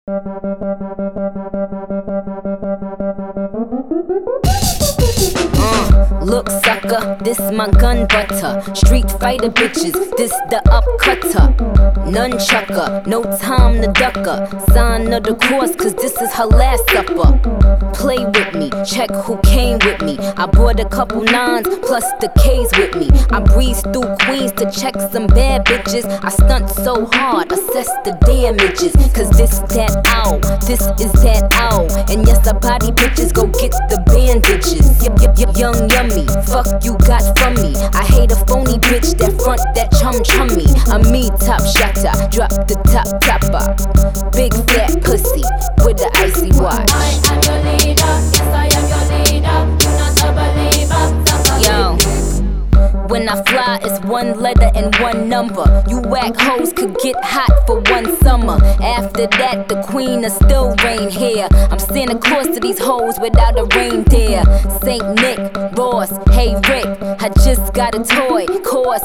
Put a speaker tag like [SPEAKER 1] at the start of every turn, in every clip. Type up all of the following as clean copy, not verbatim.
[SPEAKER 1] Look sucker, this my gun butter. Street fighter bitches, this the upcutter. Nunchucker, no time to ducker. Sign of the course, cause this is her last supper. Play with me, check who came with me. I brought a couple nines, plus the K's with me. I breeze through Queens to check some bad bitches. I stunt so hard, assess the damages. Cause this that ow, this is that ow. And yes, I body bitches, go get the bandages. Young yummy, fuck you got from me. I hate a phony bitch that front that chummy. I'm me top shotter, drop the top topper. Big fat pussy with the icy watch.
[SPEAKER 2] I am your leader, yes I am your leader. You not a believer,
[SPEAKER 1] Yo, when I fly, it's one letter and one number. You whack hoes could get hot for one summer. After that, the queen will still reign here. I'm Santa Claus to these hoes without a reindeer. Saint Nick, Ross, hey Rick, I just got a toy, cost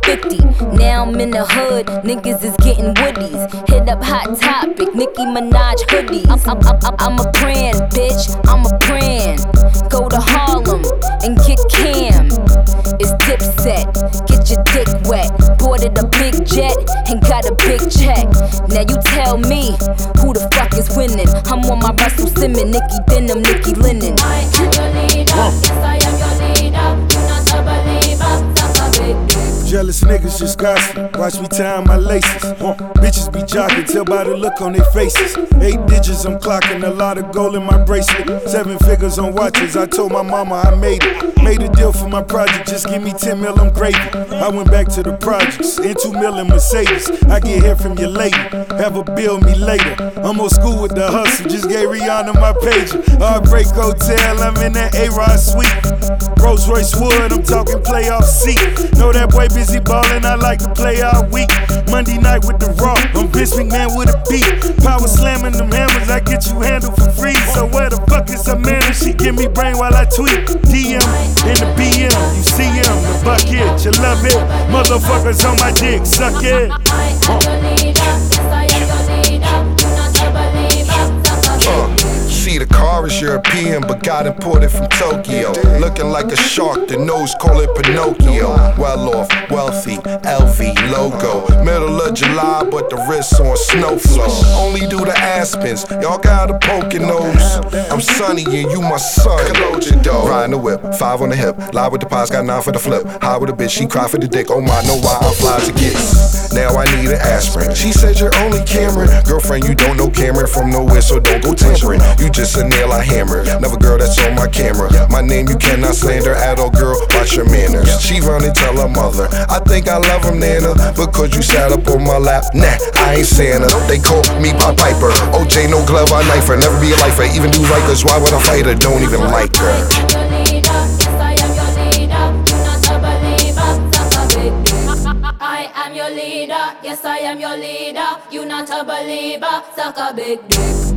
[SPEAKER 1] $8.50. Now I'm in the hood, niggas is getting woodies. Hit up Hot Topic, Nicki Minaj hoodies. I'm a brand, bitch, I'm a brand. Go to Harlem and get Cam. It's Dipset, get your dick wet. Boarded a big jet and got a big check. Now you tell me who the fuck is winning. I'm on my Russell Simmons, Nicki Denim, Nicki Linen.
[SPEAKER 2] I am your leader, yes I am your leader. You not a believer, suck a big dick.
[SPEAKER 3] Jealous niggas just gossip, watch me tie my laces. Bitches be jocking, tell by the look on their faces. 8 digits I'm clocking, a lot of gold in my bracelet. 7 figures on watches, I told my mama I made it. Made a deal for my project, just give me 10 mil, I'm gravy. I went back to the projects, in 2 mil in Mercedes. I get here from your lady, have her bill me later. I'm old school with the hustle, just gave Rihanna my pager. Heartbreak Hotel, I'm in that A-Rod suite. Rolls Royce Wood, I'm talking playoff seat. Know that boy busy ballin', I like to play all week. Monday night with the Raw, I'm Vince McMahon with a beat. Power slamming them hammers, I get you handled for free. So where the fuck is Amanda? She give me brain while I tweet. DM in the BM, you see him, the bucket, you love it. Motherfuckers on my dick, suck it.
[SPEAKER 2] I am your leader, yes I am your leader. You not a believer, suck a big dick.
[SPEAKER 4] See, the car is European, but got imported from Tokyo. Looking like a shark, the nose call it Pinocchio. Well off, wealthy, LV logo. Middle of July, but the wrist on snow flow. Only do the Aspens, y'all got a poking nose. I'm Sunny and you my son. Riding the whip, 5 on the hip. Lie with the pies, got 9 for the flip. High with a bitch, she cry for the dick. Oh my, know why I'm fly to get. Now I need an aspirin. She said you're only Cameron. Girlfriend, you don't know Cameron from nowhere, so don't go tampering. You just a nail I hammer. Never girl that's on my camera. My name you cannot slander at all, girl. Watch your manners. She run and tell her mother, I think I love him, Nana, because you sat up on my lap. Nah, I ain't Santa. They call me Pop Piper. OJ, no glove, I knife her. Never be a lifer, even do Rikers. Why would I fight her? Don't even like her.
[SPEAKER 2] I am your leader, yes I am your leader. You not a believer, suck a big dick. I am your leader, yes I am your leader. You not a believer, suck a big dick.